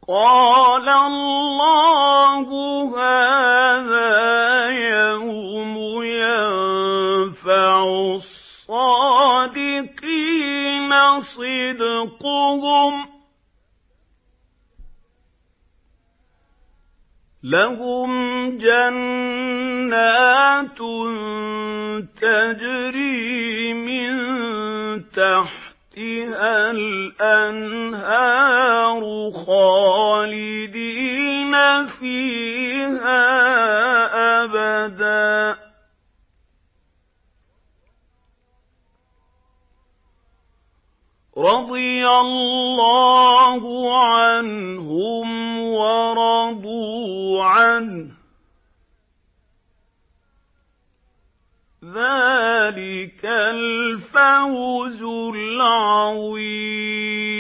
قَالَ اللَّهُ هَٰذَا يَوْمُ يَنفَعُ الصَّادِقِينَ صِدْقُهُمْ ۚ لَهُمْ جَنَّاتٌ تَجْرِي مِن تَحْتِهَا الْأَنْهَارُ خَالِدِينَ فِيهَا أَبَدًا ۖ رَضِيَ اللَّهُ عَنْهُمْ وَرَضُوا عَنْهُ ۚ ذَٰلِكَ الْفَوْزُ الْعَظِيمُ.